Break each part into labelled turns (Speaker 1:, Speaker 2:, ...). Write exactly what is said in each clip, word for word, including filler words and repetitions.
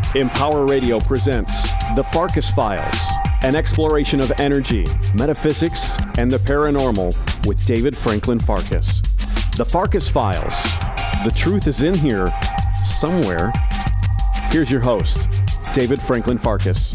Speaker 1: Empower Radio presents The Farkas Files, an exploration of energy, metaphysics, and the paranormal with David Franklin Farkas. The Farkas Files. The truth is in here somewhere. Here's your host, David Franklin Farkas.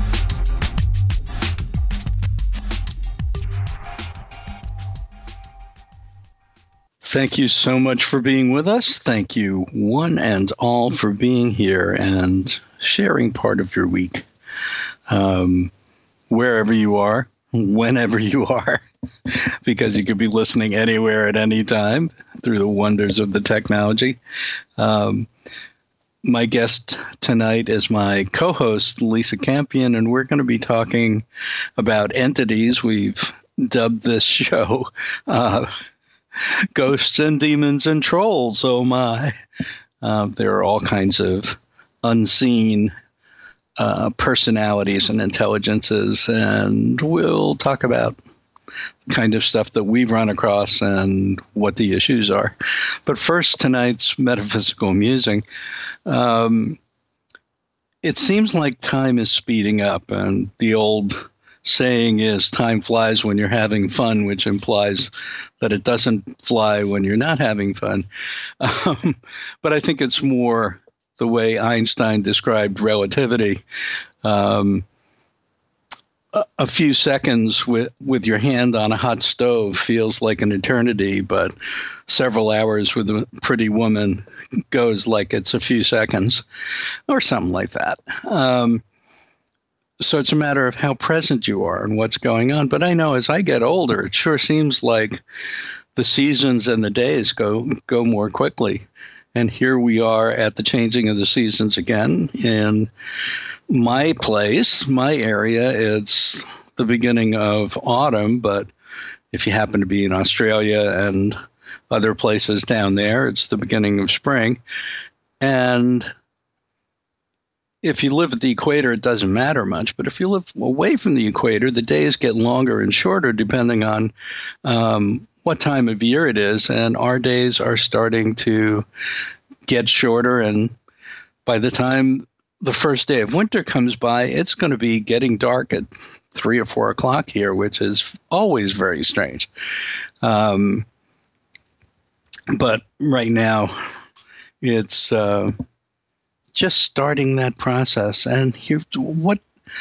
Speaker 2: Thank you so much for being with us. Thank you, one and all, for being here and sharing part of your week. Um, wherever you are, whenever you are, because you could be listening anywhere at any time through the wonders of the technology. Um, my guest tonight is my co-host, Lisa Campion, and we're going to be talking about entities. We've dubbed this show uh, Ghosts and Demons and Trolls, oh my. Uh, there are all kinds of unseen uh, personalities and intelligences, and we'll talk about kind of stuff that we've run across and what the issues are. But first, tonight's metaphysical musing. Um, it seems like time is speeding up, and the old saying is time flies when you're having fun, which implies that it doesn't fly when you're not having fun. Um, but I think it's more the way Einstein described relativity. Um, a, a few seconds with, with your hand on a hot stove feels like an eternity, but several hours with a pretty woman goes like it's a few seconds or something like that. Um, So it's a matter of how present you are and what's going on. But I know as I get older, it sure seems like the seasons and the days go go more quickly. And here we are at the changing of the seasons again. In my place, my area, it's the beginning of autumn. But if you happen to be in Australia and other places down there, it's the beginning of spring. And if you live at the equator, it doesn't matter much. But if you live away from the equator, the days get longer and shorter depending on um, what time of year it is. And our days are starting to get shorter. And by the time the first day of winter comes by, it's going to be getting dark at three or four o'clock here, which is always very strange. Um, but right now, it's Uh, just starting that process. And you, what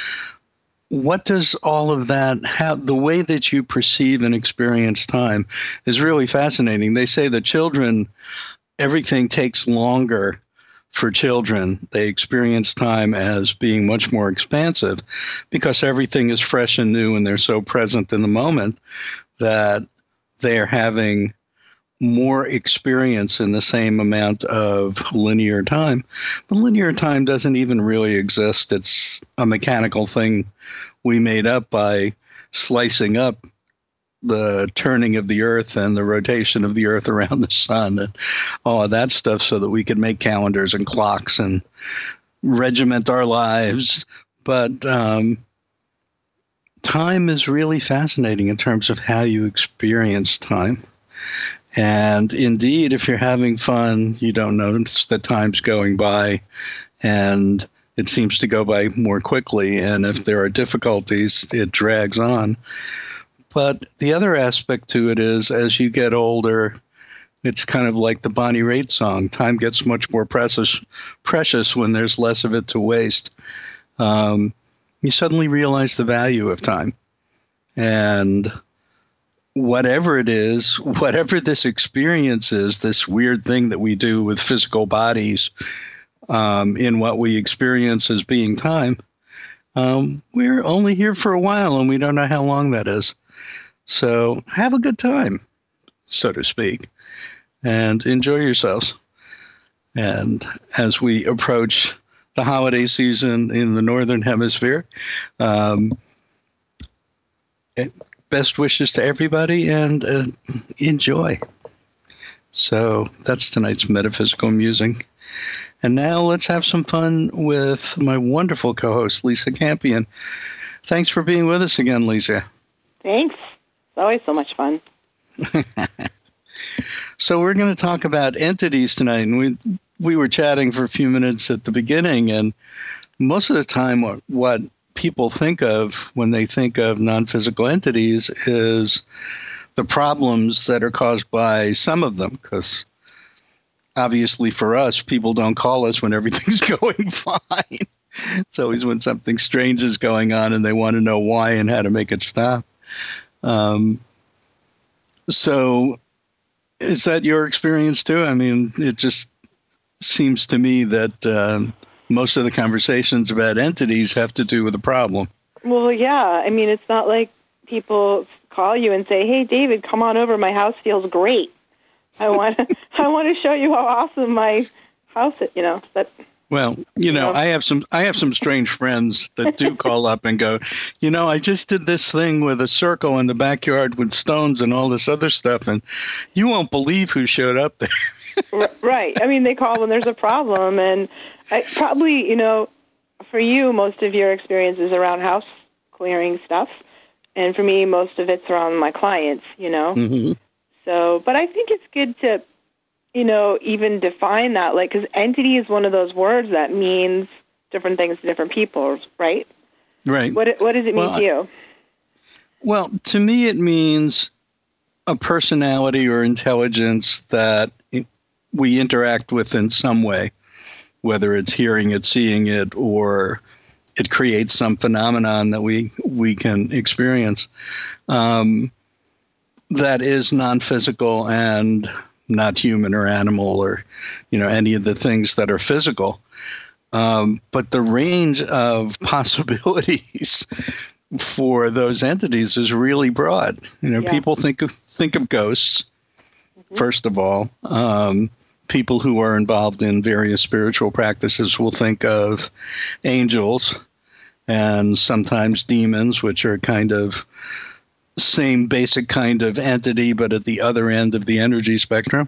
Speaker 2: what does all of that have? The way that you perceive and experience time is really fascinating. They say that children, everything takes longer for children. They experience time as being much more expansive because everything is fresh and new, and they're so present in the moment that they're having more experience in the same amount of linear time. But linear time doesn't even really exist. It's a mechanical thing we made up by slicing up the turning of the earth and the rotation of the earth around the sun and all of that stuff so that we could make calendars and clocks and regiment our lives. But um, time is really fascinating in terms of how you experience time. And indeed, if you're having fun, you don't notice that time's going by, and it seems to go by more quickly. And if there are difficulties, it drags on. But the other aspect to it is, as you get older, it's kind of like the Bonnie Raitt song. Time gets much more precious, precious when there's less of it to waste. Um, you suddenly realize the value of time. And whatever it is, whatever this experience is, this weird thing that we do with physical bodies um, in what we experience as being time, um, we're only here for a while and we don't know how long that is. So have a good time, so to speak, and enjoy yourselves. And as we approach the holiday season in the Northern Hemisphere, um, it, best wishes to everybody, and uh, enjoy. So that's tonight's metaphysical musing. And now let's have some fun with my wonderful co-host, Lisa Campion. Thanks for being with us again, Lisa.
Speaker 3: Thanks. It's always so much fun.
Speaker 2: So we're going to talk about entities tonight, and we we were chatting for a few minutes at the beginning, and most of the time what, what people think of when they think of non-physical entities is the problems that are caused by some of them, because obviously for us, people don't call us when everything's going fine. It's always when something strange is going on and they want to know why and how to make it stop. Um, so is that your experience too? I mean, it just seems to me that uh, most of the conversations about entities have to do with a problem.
Speaker 3: Well, yeah. I mean, it's not like people call you and say, "Hey, David, come on over. My house feels great. I want to, I want to show you how awesome my house is." You know that.
Speaker 2: Well, you know, I have some I have some strange friends that do call up and go, you know, I just did this thing with a circle in the backyard with stones and all this other stuff, and you won't believe who showed up there.
Speaker 3: Right. I mean, they call when there's a problem, and I probably, you know, for you, most of your experience is around house clearing stuff, and for me, most of it's around my clients, you know. Mm-hmm. So, but I think it's good to, you know, even define that, like, because entity is one of those words that means different things to different people, right?
Speaker 2: Right.
Speaker 3: What What does it mean well, to you?
Speaker 2: Well, to me, it means a personality or intelligence that it, we interact with in some way, whether it's hearing it, seeing it, or it creates some phenomenon that we we can experience um, that is non-physical and not human or animal or, you know, any of the things that are physical. Um, but the range of possibilities for those entities is really broad. You know, yeah. people think of, think of ghosts, mm-hmm. first of all. Um, people who are involved in various spiritual practices will think of angels and sometimes demons, which are kind of same basic kind of entity, but at the other end of the energy spectrum.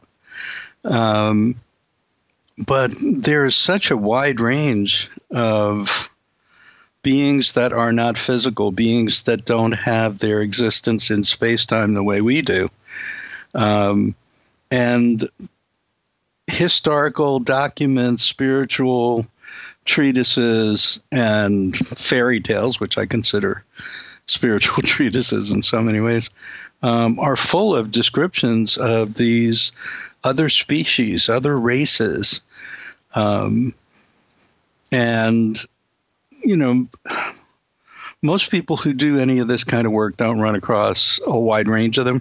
Speaker 2: Um, but there is such a wide range of beings that are not physical, beings that don't have their existence in space-time the way we do. Um, and historical documents, spiritual treatises, and fairy tales, which I consider spiritual treatises in so many ways, um, are full of descriptions of these other species, other races. Um, and, you know, most people who do any of this kind of work don't run across a wide range of them.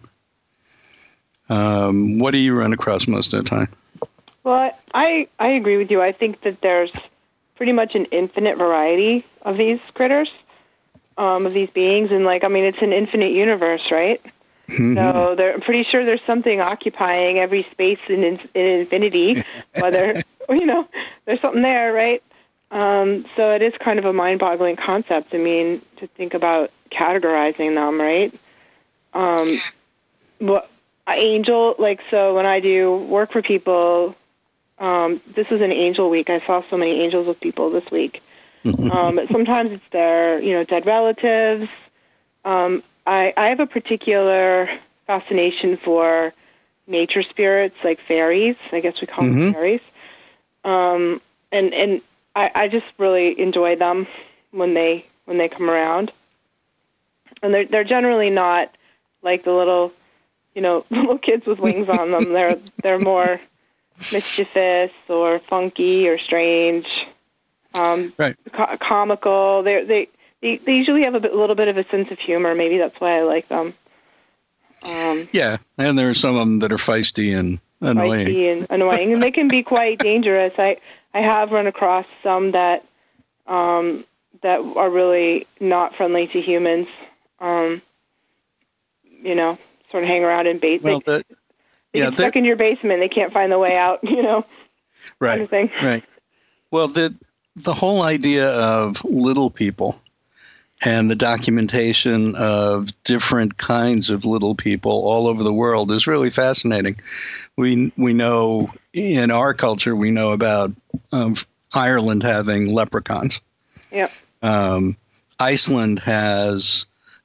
Speaker 2: Um, what do you run across most of the time?
Speaker 3: Well, I, I agree with you. I think that there's pretty much an infinite variety of these critters. Um, of these beings, and like, I mean, it's an infinite universe, right? Mm-hmm. So I'm pretty sure there's something occupying every space in, in, in infinity, whether, you know, there's something there, right? Um, so it is kind of a mind-boggling concept. I mean, to think about categorizing them, right? Um, what angel, like, so when I do work for people, um, this is an angel week. I saw so many angels with people this week. Um, sometimes it's their, you know, dead relatives. Um, I, I have a particular fascination for nature spirits, like fairies. I guess we call mm-hmm. them fairies. Um, and and I, I just really enjoy them when they when they come around. And they're they're generally not like the little, you know, little kids with wings on them. They're they're more mischievous or funky or strange. Um, right. co- comical. They're, they they they usually have a bit, little bit of a sense of humor. Maybe that's why I like them. Um,
Speaker 2: yeah, and there are some of them that are feisty and annoying.
Speaker 3: Feisty and annoying, and they can be quite dangerous. I, I have run across some that um, that are really not friendly to humans. Um, you know, sort of hang around in base. Well, they, they yeah, get stuck in your basement. They can't find the way out. You know,
Speaker 2: right?
Speaker 3: Kind of thing.
Speaker 2: Right. Well, the the whole idea of little people and the documentation of different kinds of little people all over the world is really fascinating. We we know in our culture, we know about um, Ireland having leprechauns.
Speaker 3: Yep.
Speaker 2: Um, Iceland has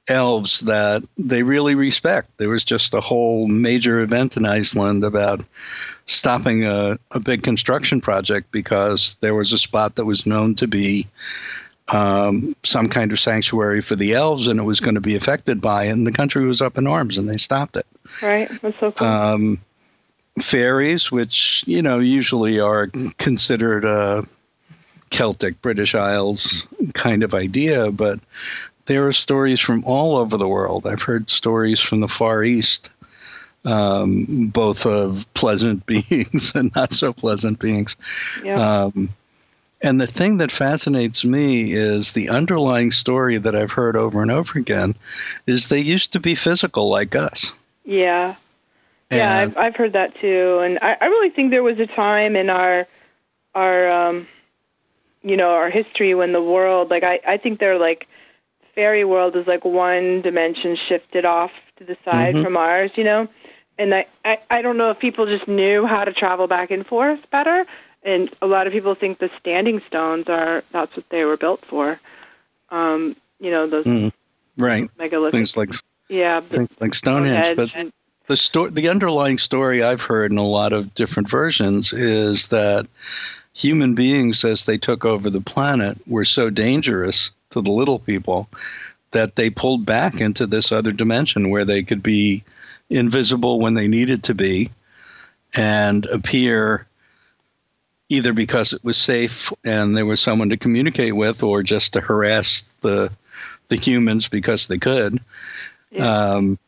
Speaker 2: elves that they really respect. There was just a whole major event in Iceland about stopping a, a big construction project because there was a spot that was known to be um, some kind of sanctuary for the elves, and it was going to be affected by it, and the country was up in arms, and they stopped it.
Speaker 3: Right. That's so cool.
Speaker 2: Um, fairies, which, you know, usually are considered a Celtic, British Isles kind of idea, but there are stories from all over the world. I've heard stories from the Far East, um, both of pleasant beings and not so pleasant beings.
Speaker 3: Yeah.
Speaker 2: Um, and the thing that fascinates me is the underlying story that I've heard over and over again is they used to be physical like us.
Speaker 3: Yeah. Yeah, I've, I've heard that too. And I, I really think there was a time in our, our um, you know, our history when the world, like, I, I think they're like, fairy world is like one dimension shifted off to the side mm-hmm. from ours, you know? And I, I, I don't know if people just knew how to travel back and forth better. And a lot of people think the standing stones are, that's what they were built for. Um, you know, those
Speaker 2: mm, right.
Speaker 3: megalithic.
Speaker 2: Things like,
Speaker 3: yeah,
Speaker 2: things like Stonehenge. But
Speaker 3: and,
Speaker 2: the sto- the underlying story I've heard in a lot of different versions is that human beings, as they took over the planet, were so dangerous to the little people that they pulled back into this other dimension where they could be invisible when they needed to be and appear either because it was safe and there was someone to communicate with or just to harass the the humans because they could. Yeah. Um,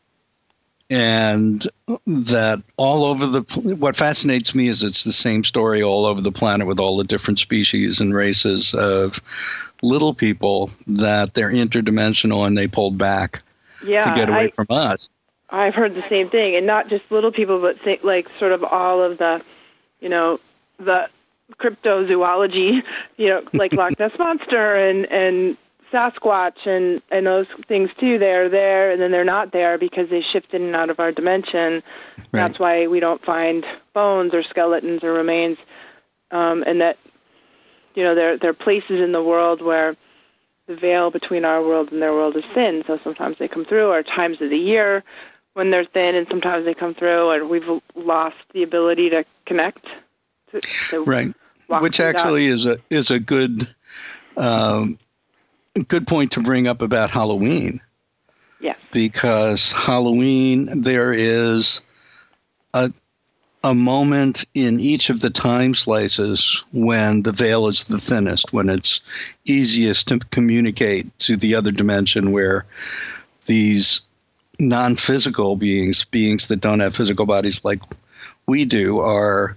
Speaker 2: and that all over the, what fascinates me is it's the same story all over the planet with all the different species and races of little people that they're interdimensional and they pulled back
Speaker 3: yeah,
Speaker 2: to get away
Speaker 3: I,
Speaker 2: from us.
Speaker 3: I've heard the same thing, and not just little people, but th- like sort of all of the, you know, the cryptozoology, you know, like Loch Ness Monster and, and Sasquatch and, and those things too. They're there and then they're not there because they shifted in and out of our dimension. Right. That's why we don't find bones or skeletons or remains. Um, and that, you know, there, there are places in the world where the veil between our world and their world is thin. So sometimes they come through, or times of the year when they're thin, and sometimes they come through, and we've lost the ability to connect. To, to
Speaker 2: right. Which actually that. is a is a good um, good point to bring up about Halloween.
Speaker 3: Yes.
Speaker 2: Because Halloween, there is a a moment in each of the time slices when the veil is the thinnest, when it's easiest to communicate to the other dimension, where these non-physical beings, beings that don't have physical bodies like we do, are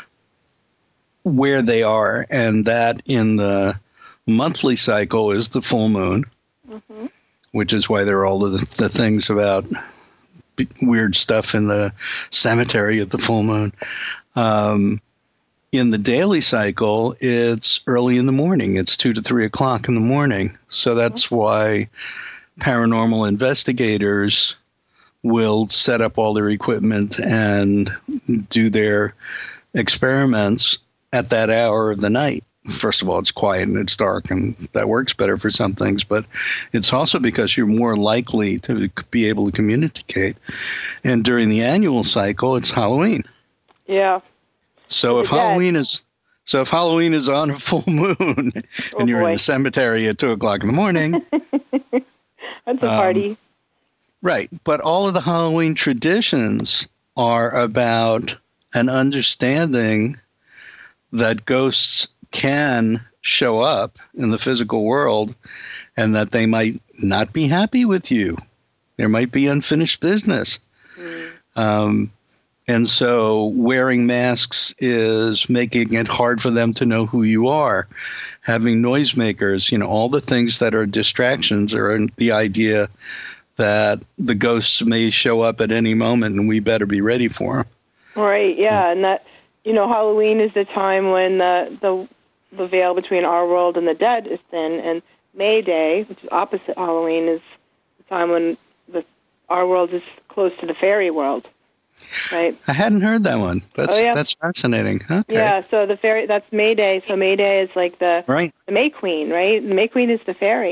Speaker 2: where they are. And that in the monthly cycle is the full moon, mm-hmm. which is why there are all the, the things about weird stuff in the cemetery at the full moon. Um, in the daily cycle, it's early in the morning. It's two to three o'clock in the morning. So that's mm-hmm. why paranormal investigators will set up all their equipment and do their experiments at that hour of the night. First of all, it's quiet and it's dark, and that works better for some things, but it's also because you're more likely to be able to communicate. And during the annual cycle, it's Halloween.
Speaker 3: Yeah.
Speaker 2: So if Halloween is so if Halloween is on a full moon and
Speaker 3: oh,
Speaker 2: you're
Speaker 3: boy.
Speaker 2: in the cemetery at two o'clock in the morning,
Speaker 3: that's a party.
Speaker 2: Um, right. But all of the Halloween traditions are about an understanding that ghosts can show up in the physical world and that they might not be happy with you. There might be unfinished business. Mm. Um, and so wearing masks is making it hard for them to know who you are. Having noisemakers, you know, all the things that are distractions are the idea that the ghosts may show up at any moment and we better be ready for them.
Speaker 3: Right, yeah. And that, you know, Halloween is the time when the, the the veil between our world and the dead is thin, and May Day, which is opposite Halloween, is the time when the our world is close to the fairy world, right?
Speaker 2: I hadn't heard that one. That's oh, yeah. that's fascinating. Okay.
Speaker 3: Yeah, so the fairy, that's May Day. So May Day is like the
Speaker 2: right.
Speaker 3: the May Queen, right? The May Queen is the fairy.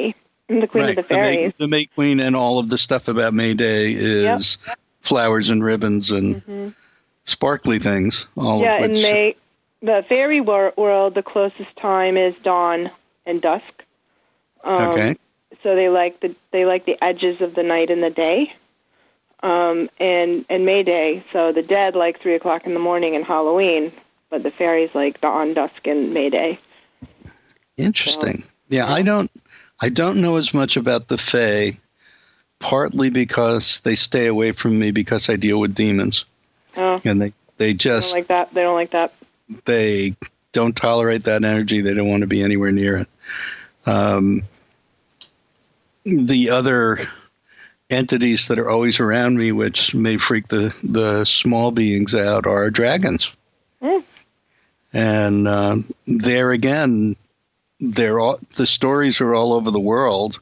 Speaker 3: I'm the queen
Speaker 2: right.
Speaker 3: of the fairies.
Speaker 2: The May, the May Queen, and all of the stuff about May Day is yep. flowers and ribbons and mm-hmm. sparkly things. All
Speaker 3: yeah,
Speaker 2: of which...
Speaker 3: in May, the fairy wor- world, the closest time is dawn and dusk. Um,
Speaker 2: okay.
Speaker 3: So they like the they like the edges of the night and the day. Um, and and May Day, so the dead like three o'clock in the morning and Halloween, but the fairies like dawn, dusk, and May Day.
Speaker 2: Interesting. So, yeah, yeah, I don't I don't know as much about the Fae, partly because they stay away from me because I deal with demons.
Speaker 3: Oh.
Speaker 2: And they, they just
Speaker 3: they don't like that. They don't like that.
Speaker 2: They don't tolerate that energy. They don't want to be anywhere near it. Um, the other entities that are always around me, which may freak the, the small beings out, are dragons. Mm. And uh, there again, they're all, the stories are all over the world.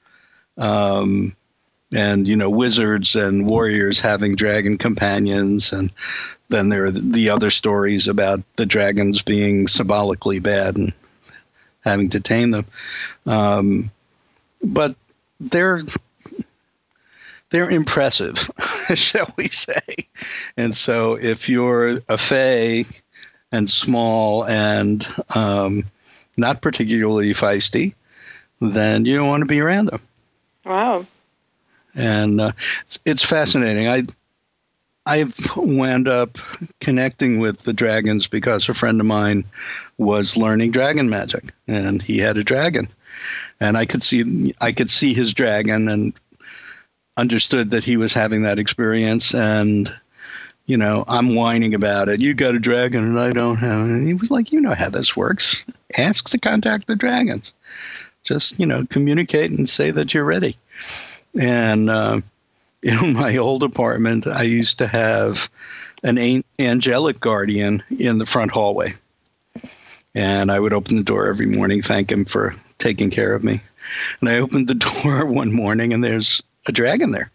Speaker 2: Um, and, you know, wizards and warriors having dragon companions. And then there are the other stories about the dragons being symbolically bad and having to tame them. Um, but they're... They're impressive, shall we say. And so if you're a fae and small and um, not particularly feisty, then you don't want to be around them.
Speaker 3: Wow.
Speaker 2: And uh, it's, it's fascinating. I, I've wound up connecting with the dragons because a friend of mine was learning dragon magic, and he had a dragon. And I could see I could see his dragon and understood that he was having that experience, and, you know, I'm whining about it. You got a dragon and I don't have it. And he was like, you know how this works. Ask to contact the dragons. Just, you know, communicate and say that you're ready. And uh, in my old apartment, I used to have an an- angelic guardian in the front hallway. And I would open the door every morning, thank him for taking care of me. And I opened the door one morning, and there's a dragon there.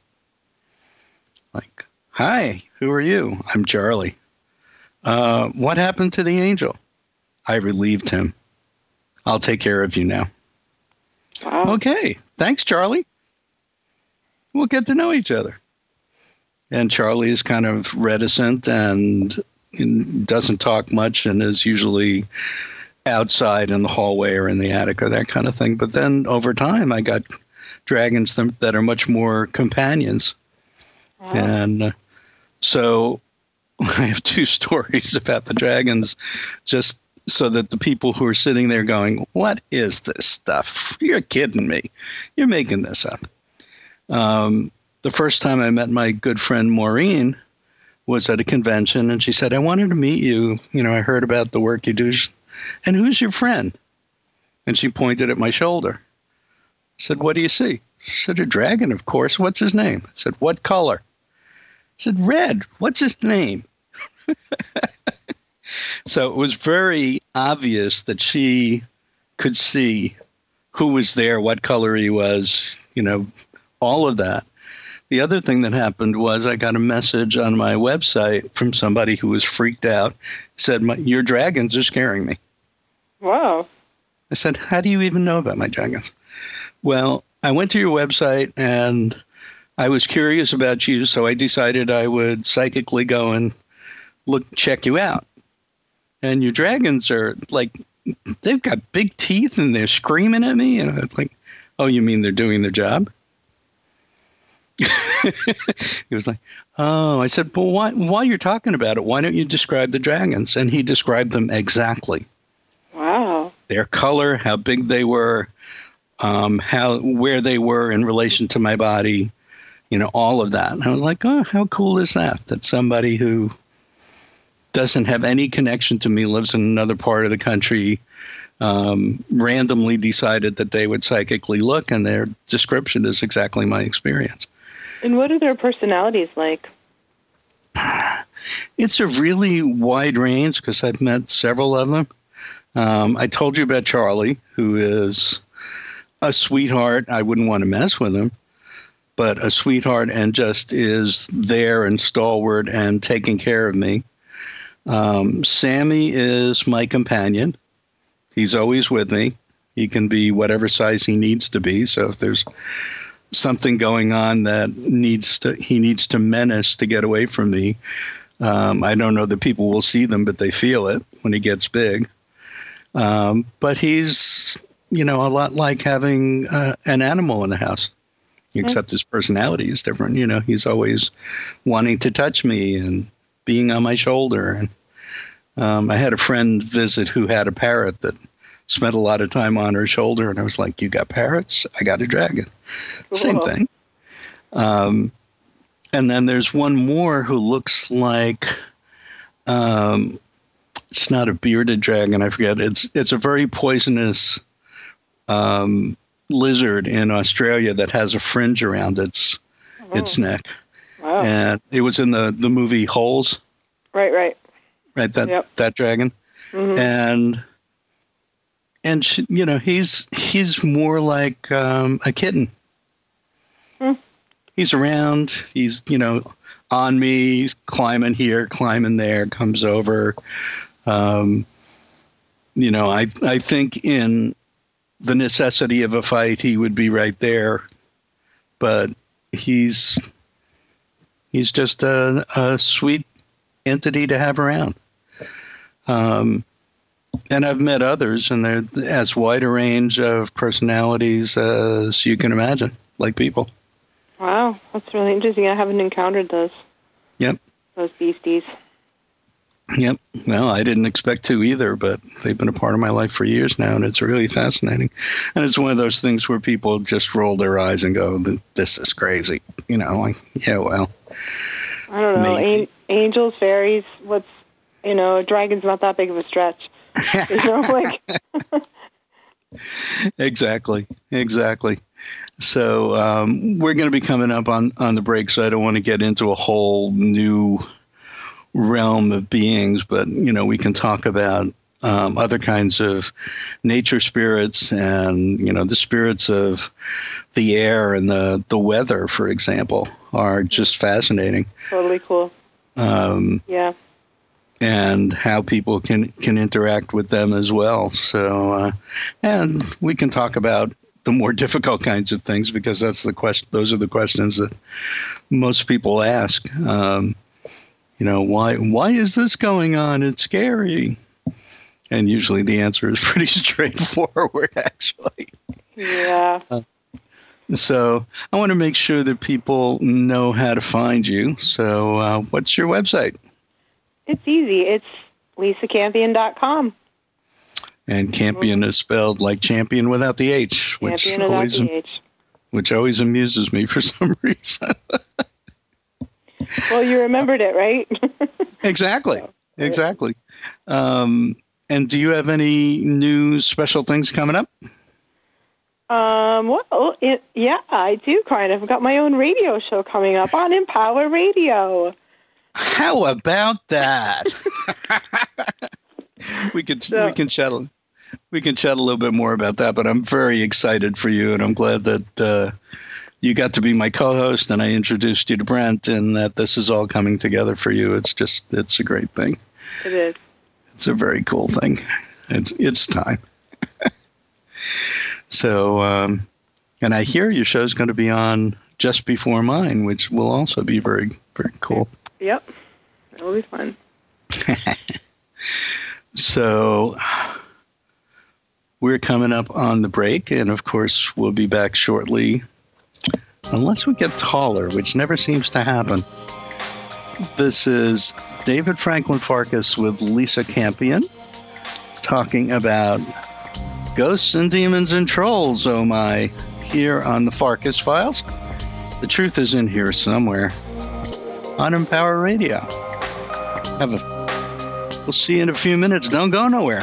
Speaker 2: Like, hi, who are you? I'm Charlie. Uh, what happened to the angel? I relieved him. I'll take care of you now.
Speaker 3: Wow.
Speaker 2: Okay, thanks, Charlie. We'll get to know each other. And Charlie is kind of reticent and doesn't talk much and is usually outside in the hallway or in the attic or that kind of thing. But then over time, I got dragons that are much more companions. Wow. And uh, so I have two stories about the dragons, just so that the people who are sitting there going, what is this stuff? You're kidding me. You're making this up. Um, the first time I met my good friend Maureen was at a convention, and she said, I wanted to meet you. You know, I heard about the work you do. And who's your friend? And she pointed at my shoulder. I said, what do you see? She said, a dragon, of course. What's his name? I said, what color? I said, red. What's his name? So it was very obvious that she could see who was there, what color he was, you know, all of that. The other thing that happened was I got a message on my website from somebody who was freaked out. Said, my, your dragons are scaring me.
Speaker 3: Wow.
Speaker 2: I said, how do you even know about my dragons? Well, I went to your website and I was curious about you, so I decided I would psychically go and look, check you out. And your dragons are like, they've got big teeth and they're screaming at me. And I was like, oh, you mean they're doing their job? He was like, oh, I said, well, why, while you're talking about it, why don't you describe the dragons? And he described them exactly.
Speaker 3: Wow.
Speaker 2: Their color, how big they were, um, how where they were in relation to my body, you know, all of that. And I was like, oh, how cool is that? That somebody who doesn't have any connection to me, lives in another part of the country, um, randomly decided that they would psychically look, and their description is exactly my experience.
Speaker 3: And what are their personalities like?
Speaker 2: It's a really wide range because I've met several of them. Um, I told you about Charlie, who is a sweetheart. I wouldn't want to mess with him, but a sweetheart and just is there and stalwart and taking care of me. Um, Sammy is my companion. He's always with me. He can be whatever size he needs to be. So if there's something going on that needs to he needs to menace to get away from me, um, I don't know that people will see them, but they feel it when he gets big. Um, but he's, you know, a lot like having uh, an animal in the house, except his personality is different. You know, he's always wanting to touch me and being on my shoulder. And um, I had a friend visit who had a parrot that spent a lot of time on her shoulder. And I was like, you got parrots? I got a dragon. Cool. Same thing. Um, and then there's one more who looks like, um, it's not a bearded dragon. I forget. It's, it's a very poisonous um, lizard in Australia that has a fringe around its, oh. its neck. Wow. And it was in the, the movie Holes.
Speaker 3: Right, right.
Speaker 2: Right, that yep. that dragon. Mm-hmm. And, and she, you know, he's he's more like um, a kitten. Hmm. He's around. He's, you know, on me. He's climbing here, climbing there, comes over. Um, you know, I I think in the necessity of a fight, he would be right there. But he's... He's just a, a sweet entity to have around. Um, and I've met others, and they're as wide a range of personalities as you can imagine, like people.
Speaker 3: Wow, that's really interesting. I haven't encountered those.
Speaker 2: Yep.
Speaker 3: Those beasties.
Speaker 2: Yep. Well, I didn't expect to either, but they've been a part of my life for years now, and it's really fascinating. And it's one of those things where people just roll their eyes and go, this is crazy. You know, like, yeah, well.
Speaker 3: I don't know. An- angels, fairies, what's, you know, a dragon's not that big of a stretch. You know, like.
Speaker 2: Exactly. Exactly. So um, we're going to be coming up on, on the break, so I don't want to get into a whole new realm of beings, but, you know, we can talk about um, other kinds of nature spirits and, you know, the spirits of the air and the, the weather, for example, are just fascinating.
Speaker 3: Totally cool.
Speaker 2: Um,
Speaker 3: yeah.
Speaker 2: And how people can, can interact with them as well. So, uh, and we can talk about the more difficult kinds of things, because that's the question. Those are the questions that most people ask. Um, You know, why why is this going on? It's scary. And usually the answer is pretty straightforward, actually.
Speaker 3: Yeah.
Speaker 2: Uh, so I want to make sure that people know how to find you. So uh, what's your website?
Speaker 3: It's easy. It's lisa campion dot com.
Speaker 2: And Campion is spelled like champion without the H, which
Speaker 3: Campion without
Speaker 2: always,
Speaker 3: the H.
Speaker 2: which always amuses me for some reason.
Speaker 3: Well, you remembered it, right?
Speaker 2: Exactly. Exactly. Um, and do you have any new special things coming up?
Speaker 3: Um, well, it, yeah, I do kind of. I've got my own radio show coming up on Empower Radio.
Speaker 2: How about that? we could so, we can chat a, we can chat a little bit more about that, but I'm very excited for you, and I'm glad that uh, you got to be my co-host, and I introduced you to Brent, and that this is all coming together for you. It's just, it's a great thing.
Speaker 3: It is.
Speaker 2: It's a very cool thing. It's it's time. So, um, and I hear your show's going to be on just before mine, which will also be very, very cool.
Speaker 3: Yep. It'll be fun.
Speaker 2: So we're coming up on the break, and of course we'll be back shortly. Unless we get taller, which never seems to happen. This is David Franklin Farkas with Lisa Campion talking about ghosts and demons and trolls, oh my, here on the Farkas Files. The truth is in here somewhere on Empower Radio. Have a, we'll see you in a few minutes. Don't go nowhere.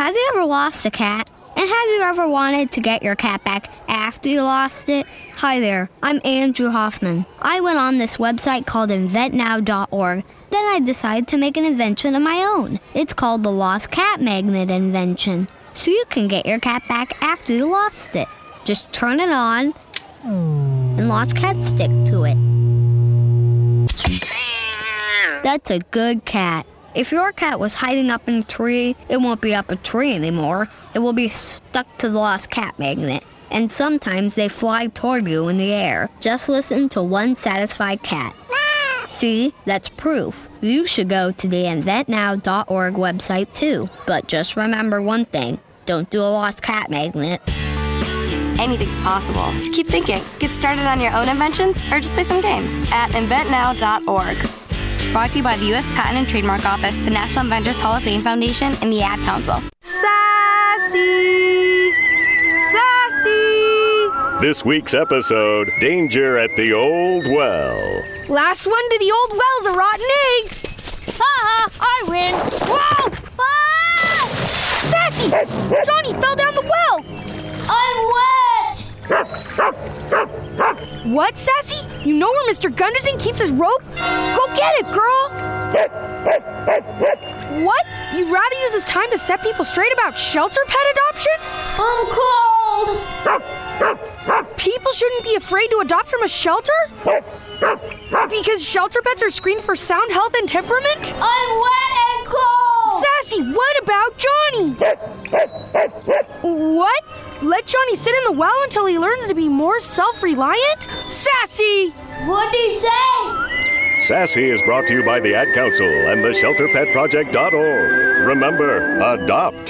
Speaker 4: Have you ever lost a cat? And have you ever wanted to get your cat back after you lost it? Hi there, I'm Andrew Hoffman. I went on this website called invent now dot org. Then I decided to make an invention of my own. It's called the Lost Cat Magnet Invention. So you can get your cat back after you lost it. Just turn it on, and lost cats stick to it. That's a good cat. If your cat was hiding up in a tree, it won't be up a tree anymore. It will be stuck to the lost cat magnet. And sometimes they fly toward you in the air. Just listen to one satisfied cat. See, that's proof. You should go to the invent now dot org website too. But just remember one thing. Don't do a lost cat magnet.
Speaker 5: Anything's possible. Keep thinking. Get started on your own inventions or just play some games at invent now dot org. Brought to you by the U S Patent and Trademark Office, the National Inventors Hall of Fame Foundation, and the Ad Council.
Speaker 6: Sassy! Sassy!
Speaker 7: This week's episode, Danger at the Old Well.
Speaker 6: Last one to the old well's a rotten egg! Ha ha! I win! Whoa! Ah! Sassy! Johnny fell down the well!
Speaker 8: I'm wet!
Speaker 6: What, Sassy? You know where Mister Gunderson keeps his rope? Go get it, girl! What? You'd rather use this time to set people straight about shelter pet adoption?
Speaker 8: I'm cold!
Speaker 6: People shouldn't be afraid to adopt from a shelter? Because shelter pets are screened for sound health and temperament?
Speaker 8: I'm wet and cold!
Speaker 6: Sassy, what about Johnny? What? Let Johnny sit in the well until he learns to be more self-reliant? Sassy!
Speaker 8: What'd he say?
Speaker 7: Sassy is brought to you by the Ad Council and the shelter pet project dot org. Remember, adopt.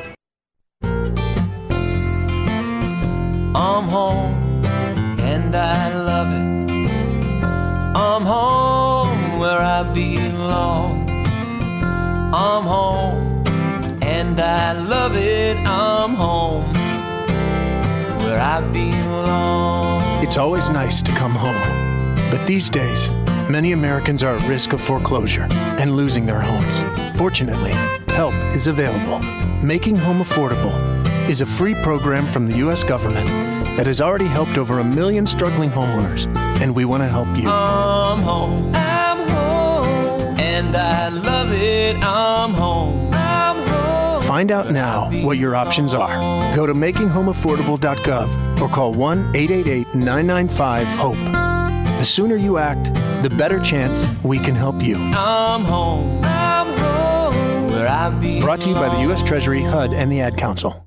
Speaker 9: I'm home, and I love it. I'm home where I belong. I'm home, and I love it. I'm home where I belong.
Speaker 10: It's always nice to come home. But these days, many Americans are at risk of foreclosure and losing their homes. Fortunately, help is available. Making Home Affordable is a free program from the U S government that has already helped over a million struggling homeowners, and we want to help you.
Speaker 9: I'm home. I'm home. And I love it. I'm home. I'm home.
Speaker 10: Find out now what your options are. Go to making home affordable dot gov or call one eight eight eight, nine nine five, HOPE. The sooner you act, the better chance we can help you.
Speaker 9: I'm home. I'm home where I belong.
Speaker 10: Brought to you by the U S Treasury, H U D, and the Ad Council.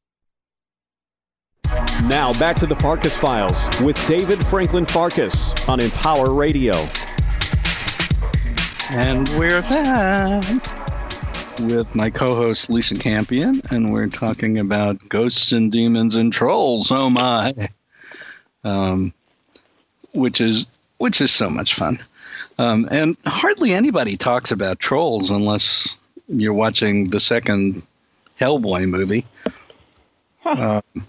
Speaker 1: Now back to the Farkas Files with David Franklin Farkas on Empower Radio.
Speaker 2: And we're back with my co-host Lisa Campion, and we're talking about ghosts and demons and trolls. Oh my! Um, which is which is so much fun. Um, and hardly anybody talks about trolls unless you're watching the second Hellboy movie.
Speaker 3: Huh. Um,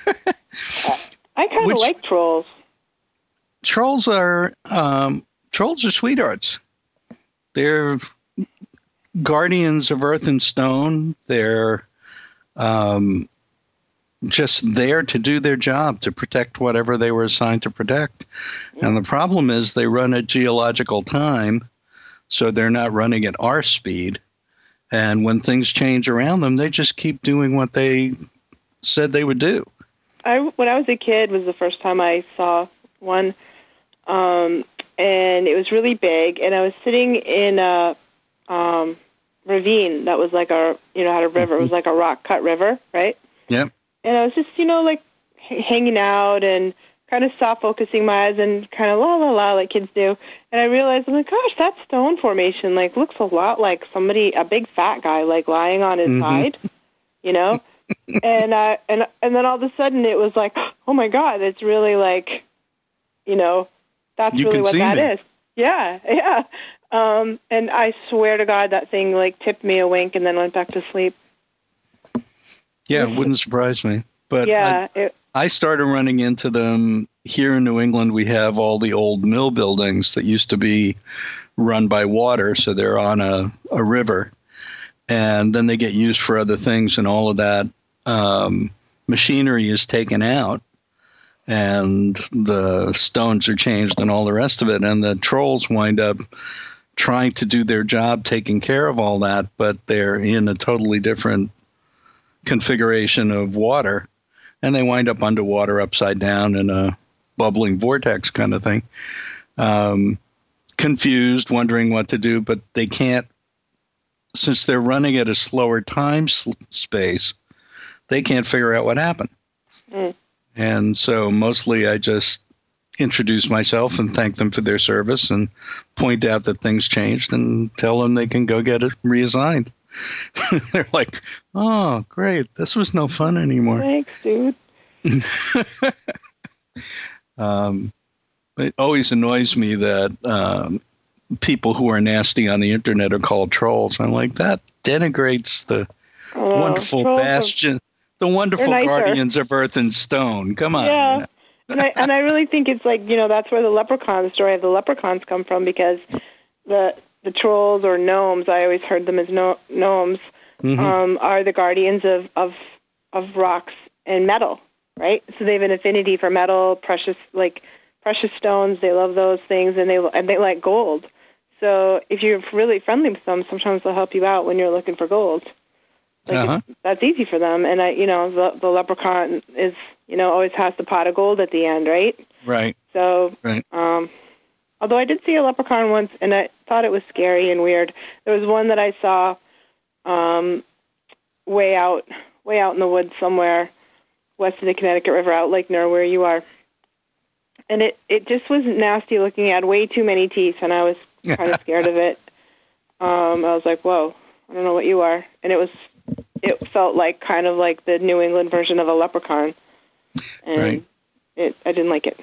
Speaker 3: I kind of like trolls.
Speaker 2: Trolls are um, trolls are sweethearts. They're guardians of earth and stone. They're um, just there to do their job, to protect whatever they were assigned to protect. Mm. And the problem is they run at geological time, so they're not running at our speed. And when things change around them, they just keep doing what they said they would do.
Speaker 3: I, when I was a kid, was the first time I saw one, um, and it was really big. And I was sitting in a um, ravine that was like a, you know, had a river. It was like a rock-cut river, right?
Speaker 2: Yep.
Speaker 3: And I was just, you know, like h- hanging out and kind of soft focusing my eyes and kind of la la la like kids do. And I realized, I'm like, gosh, that stone formation like looks a lot like somebody, a big fat guy, like lying on his mm-hmm. side, you know. and uh, and and then all of a sudden it was like, oh my God, it's really like, you know, that's
Speaker 2: you
Speaker 3: really what that
Speaker 2: me.
Speaker 3: is. Yeah, yeah. Um, and I swear to God, that thing like tipped me a wink and then went back to sleep.
Speaker 2: Yeah, it wouldn't surprise me. But
Speaker 3: yeah,
Speaker 2: I,
Speaker 3: it,
Speaker 2: I started running into them here in New England. We have all the old mill buildings that used to be run by water, so they're on a, a river. And then they get used for other things, and all of that um, machinery is taken out and the stones are changed and all the rest of it. And the trolls wind up trying to do their job taking care of all that, but they're in a totally different configuration of water. And they wind up underwater upside down in a bubbling vortex kind of thing. Um, confused, wondering what to do, but they can't, since they're running at a slower time sl- space, they can't figure out what happened. Mm. And so mostly I just introduce myself and thank them for their service and point out that things changed and tell them they can go get it reassigned. They're like, oh, great. This was no fun anymore.
Speaker 3: Thanks, dude.
Speaker 2: um, it always annoys me that um, people who are nasty on the internet are called trolls. I'm like, that denigrates the oh, wonderful bastion, the wonderful guardians of earth and stone. Come on.
Speaker 3: Yeah. and I and I really think it's like, you know, that's where the leprechaun, the story of the leprechauns come from, because the the trolls or gnomes, I always heard them as no, gnomes, mm-hmm. um, are the guardians of, of of rocks and metal, right? So they have an affinity for metal, precious like precious stones. They love those things, and they and they like gold. So if you're really friendly with them, sometimes they'll help you out when you're looking for gold. Like uh-huh. That's easy for them. And I, you know, the, the leprechaun is, you know, always has the pot of gold at the end, right?
Speaker 2: Right.
Speaker 3: So,
Speaker 2: right.
Speaker 3: Um, although I did see a leprechaun once, and I thought it was scary and weird. There was one that I saw um, way out, way out in the woods somewhere, west of the Connecticut River, out like near where you are. And it, it just was nasty looking. It had way too many teeth, and I was kind of scared of it. Um, I was like, whoa, I don't know what you are. And it was, it felt like kind of like the New England version of a leprechaun. And right. it, I didn't like it.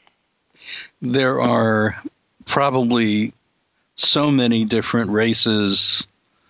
Speaker 2: There are probably so many different races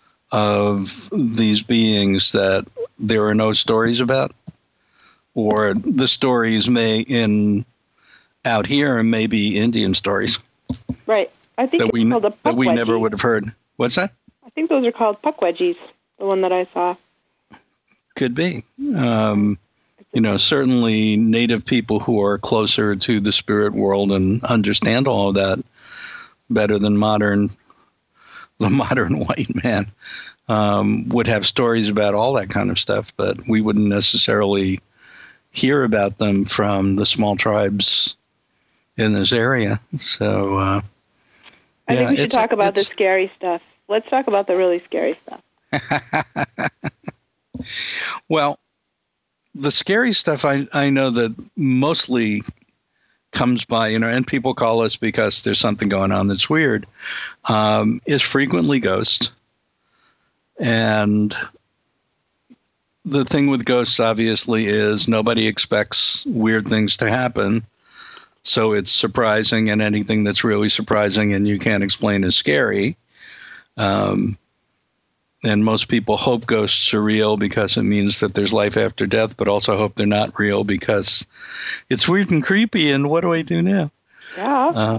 Speaker 2: of these beings that there are no stories about, or the stories may in out here may be Indian stories.
Speaker 3: Right. I think
Speaker 2: that
Speaker 3: it's
Speaker 2: we
Speaker 3: called a
Speaker 2: that we
Speaker 3: puckwudgie.
Speaker 2: never would have heard. What's that?
Speaker 3: I think those are called puckwudgies, the one that I saw.
Speaker 2: Could be. Um, you know, certainly native people who are closer to the spirit world and understand all of that better than modern, the modern white man, um, would have stories about all that kind of stuff, but we wouldn't necessarily hear about them from the small tribes in this area. So, uh,
Speaker 3: I
Speaker 2: yeah,
Speaker 3: think we should talk about the scary stuff. Let's talk about the really scary stuff.
Speaker 2: Well, the scary stuff I, I know that mostly comes by, you know, and people call us because there's something going on that's weird, um, is frequently ghosts. And the thing with ghosts, obviously, is nobody expects weird things to happen. So it's surprising, and anything that's really surprising and you can't explain is scary. Um, and most people hope ghosts are real because it means that there's life after death, but also hope they're not real because it's weird and creepy, and what do I do now?
Speaker 3: Yeah.
Speaker 2: Uh,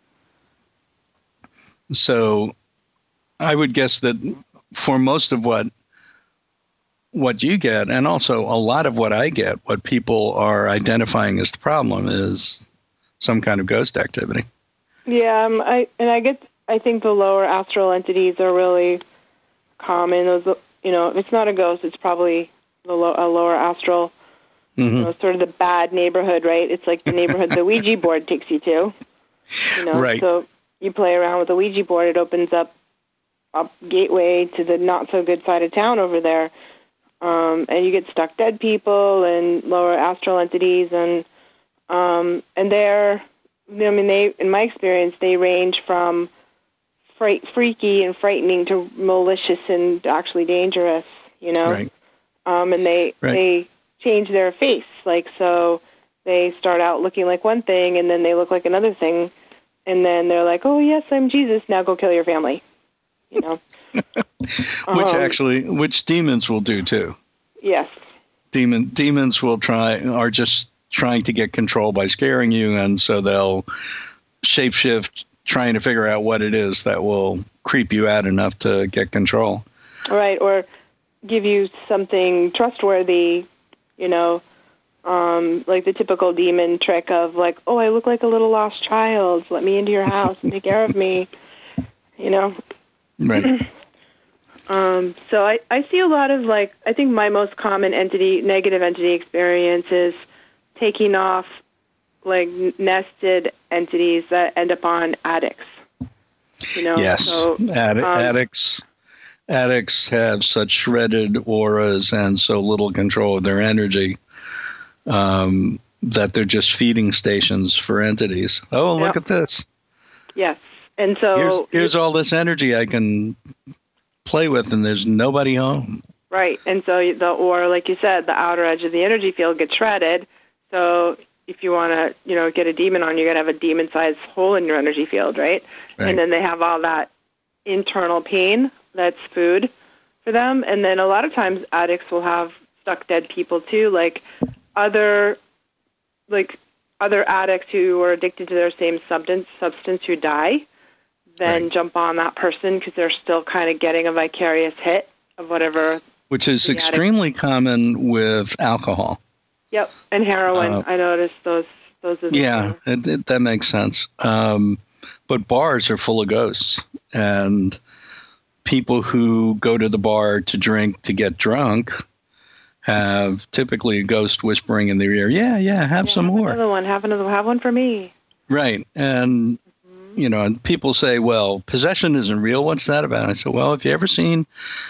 Speaker 2: so I would guess that for most of what what you get, and also a lot of what I get, what people are identifying as the problem is some kind of ghost activity.
Speaker 3: Yeah, um, I and I get. I think the lower astral entities are really common. Those, you know, if it's not a ghost, it's probably the low, a lower astral. Mm-hmm. You know, sort of the bad neighborhood, right? It's like the neighborhood the Ouija board takes you to. You know,
Speaker 2: right.
Speaker 3: So you play around with the Ouija board, it opens up a gateway to the not so good side of town over there, um, and you get stuck dead people and lower astral entities, and um, and they're, I mean, they, in my experience, they range from fright, freaky and frightening to malicious and actually dangerous. You know,
Speaker 2: right.
Speaker 3: um, and they
Speaker 2: right.
Speaker 3: they change their face, like so. They start out looking like one thing, and then they look like another thing, and then they're like, "Oh yes, I'm Jesus. Now go kill your family." You know,
Speaker 2: which
Speaker 3: um,
Speaker 2: actually, which demons will do too.
Speaker 3: Yes,
Speaker 2: demon demons will try are just trying to get control by scaring you, and so they'll shapeshift, trying to figure out what it is that will creep you out enough to get control.
Speaker 3: Right, or give you something trustworthy, you know, um, like the typical demon trick of like, oh, I look like a little lost child. Let me into your house and take care of me, you know.
Speaker 2: Right.
Speaker 3: um, so I, I see a lot of like, I think my most common entity, negative entity experience is taking off like nested entities that end up on addicts. You know?
Speaker 2: Yes,
Speaker 3: so,
Speaker 2: Addi-
Speaker 3: um,
Speaker 2: addicts. Addicts have such shredded auras and so little control of their energy um, that they're just feeding stations for entities. Oh, look
Speaker 3: yeah.
Speaker 2: at this.
Speaker 3: Yes, and so
Speaker 2: here's, here's all this energy I can play with, and there's nobody home.
Speaker 3: Right, and so the or like you said, the outer edge of the energy field gets shredded. So if you want to, you know, get a demon on, you're gonna have a demon-sized hole in your energy field, right?
Speaker 2: right?
Speaker 3: And then they have all that internal pain. That's food for them. And then a lot of times addicts will have stuck dead people too, like other like other addicts who are addicted to their same substance substance who die, then
Speaker 2: right.
Speaker 3: jump on that person because they're still kind of getting a vicarious hit of whatever.
Speaker 2: Which is extremely addict. common with alcohol.
Speaker 3: Yep, and heroin. Uh, I noticed those. Those. Are the
Speaker 2: yeah, it, it, that makes sense. Um, but bars are full of ghosts, and people who go to the bar to drink to get drunk have typically a ghost whispering in their ear, yeah, yeah, have
Speaker 3: yeah,
Speaker 2: some
Speaker 3: have
Speaker 2: more.
Speaker 3: Another one, have another one, have one for me.
Speaker 2: Right. And, mm-hmm. you know, and people say, well, possession isn't real. What's that about? I said, well, have you ever seen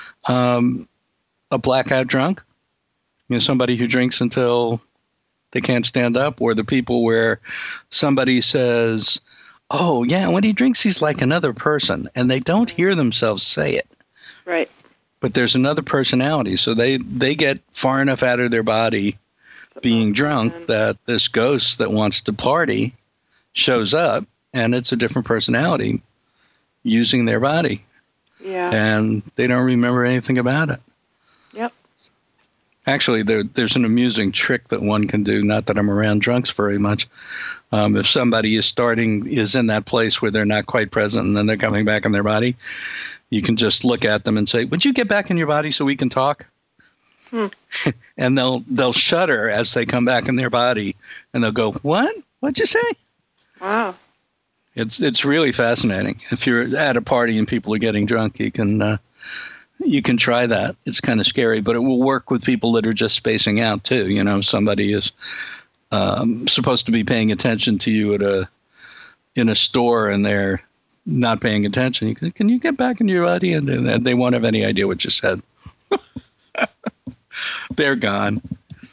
Speaker 2: um, a blackout drunk? You know, somebody who drinks until they can't stand up, or the people where somebody says, oh, yeah, when he drinks, he's like another person, and they don't hear themselves say it.
Speaker 3: Right.
Speaker 2: But there's another personality, so they, they get far enough out of their body being drunk that this ghost that wants to party shows up, and it's a different personality using their body.
Speaker 3: Yeah.
Speaker 2: And they don't remember anything about it.
Speaker 3: Yep.
Speaker 2: Actually, there, there's an amusing trick that one can do, not that I'm around drunks very much. Um, if somebody is starting, is in that place where they're not quite present and then they're coming back in their body, you can just look at them and say, would you get back in your body so we can talk?
Speaker 3: Hmm.
Speaker 2: And they'll they'll shudder as they come back in their body, and they'll go, what? What'd you say?
Speaker 3: Wow.
Speaker 2: It's it's really fascinating. If you're at a party and people are getting drunk, you can uh, you can try that. It's kind of scary, but it will work with people that are just spacing out too. You know, somebody is um, supposed to be paying attention to you at a in a store, and they're not paying attention. You can, can you get back into your body? And, and they won't have any idea what you said. They're gone.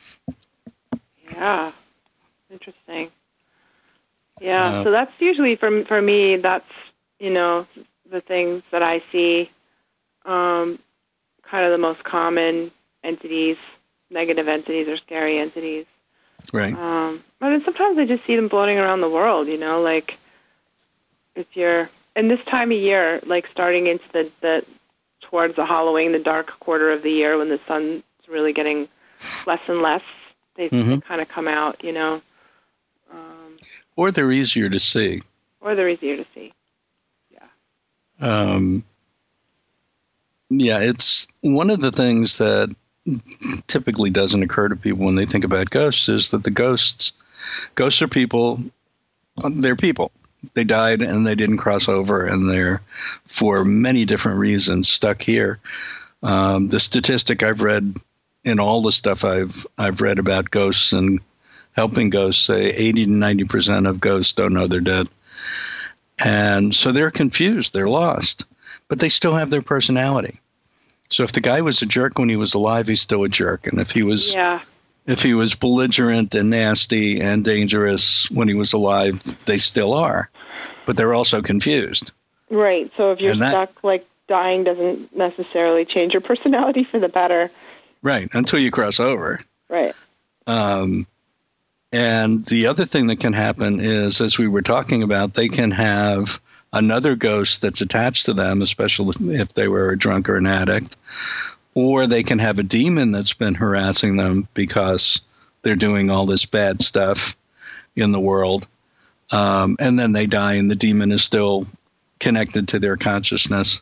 Speaker 3: Yeah. Interesting. Yeah.
Speaker 2: Uh,
Speaker 3: so that's usually for for me. That's you know the things that I see. Um, kind of the most common entities, negative entities or scary entities.
Speaker 2: Right.
Speaker 3: Um, but then sometimes I just see them floating around the world. You know, like if you're in this time of year, like starting into the the towards the Halloween, the dark quarter of the year when the sun's really getting less and less, they,
Speaker 2: mm-hmm.
Speaker 3: they kind of come out, you know. Um,
Speaker 2: or they're easier to see.
Speaker 3: Or they're easier to see. Yeah.
Speaker 2: Um. Yeah, it's one of the things that typically doesn't occur to people when they think about ghosts is that the ghosts, ghosts are people, they're people. They died and they didn't cross over, and they're, for many different reasons, stuck here. Um, the statistic I've read in all the stuff I've I've read about ghosts and helping ghosts say eighty to ninety percent of ghosts don't know they're dead. And so they're confused, they're lost, but they still have their personality. So if the guy was a jerk when he was alive, he's still a jerk. And if he was
Speaker 3: yeah.
Speaker 2: if he was belligerent and nasty and dangerous when he was alive, they still are. But they're also confused.
Speaker 3: Right. So if you're
Speaker 2: that,
Speaker 3: stuck, like, dying doesn't necessarily change your personality for the better.
Speaker 2: Right. Until you cross over.
Speaker 3: Right.
Speaker 2: Um, and the other thing that can happen is, as we were talking about, they can have another ghost that's attached to them, especially if they were a drunk or an addict. Or they can have a demon that's been harassing them because they're doing all this bad stuff in the world. Um, and then they die and the demon is still connected to their consciousness,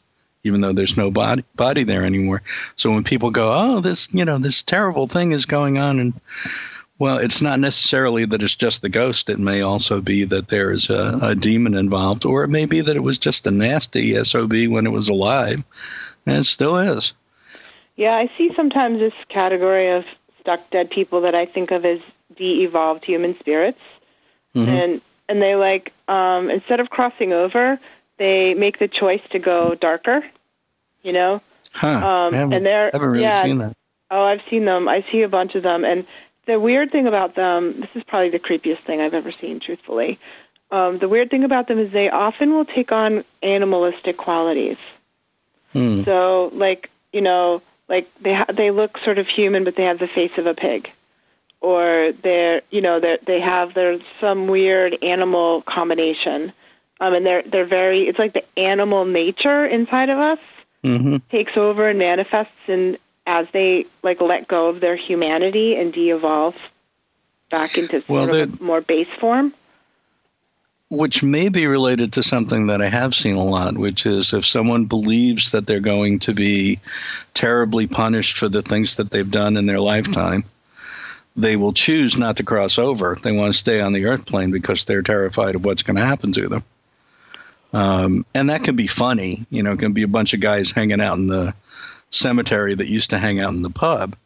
Speaker 2: even though there's no body body there anymore. So when people go, oh, this, you know, this terrible thing is going on, and well, it's not necessarily that it's just the ghost. It may also be that there is a, a demon involved, or it may be that it was just a nasty S O B when it was alive, and it still is.
Speaker 3: Yeah, I see sometimes this category of stuck dead people that I think of as de-evolved human spirits. Mm-hmm. And and they like, um, instead of crossing over, they make the choice to go darker, you know?
Speaker 2: Huh.
Speaker 3: Um,
Speaker 2: I haven't,
Speaker 3: and they're,
Speaker 2: haven't really
Speaker 3: yeah,
Speaker 2: seen that.
Speaker 3: Oh, I've seen them. I see a bunch of them. And the weird thing about them, this is probably the creepiest thing I've ever seen, truthfully. Um, the weird thing about them is they often will take on animalistic qualities. Hmm. So, like, you know, like they ha- they look sort of human, but they have the face of a pig. Or they're, you know, they they have there's some weird animal combination, um, and they're they're very. It's like the animal nature inside of us mm-hmm. takes over and manifests, and as they like let go of their humanity and de-evolve back into sort well, of a more base form.
Speaker 2: Which may be related to something that I have seen a lot, which is if someone believes that they're going to be terribly punished for the things that they've done in their lifetime, they will choose not to cross over. They want to stay on the earth plane because they're terrified of what's going to happen to them. Um, and that can be funny. You know, it can be a bunch of guys hanging out in the cemetery that used to hang out in the pub.